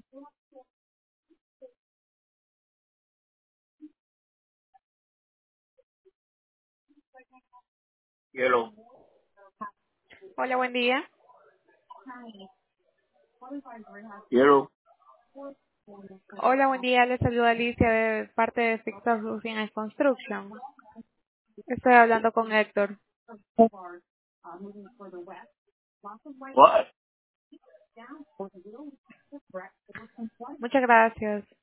Hielo, Hola, buen día. hielo, Hola, buen día. Le saluda Alicia de parte de Fixed Roofing and Construction. Estoy hablando con Héctor. what? Muchas gracias.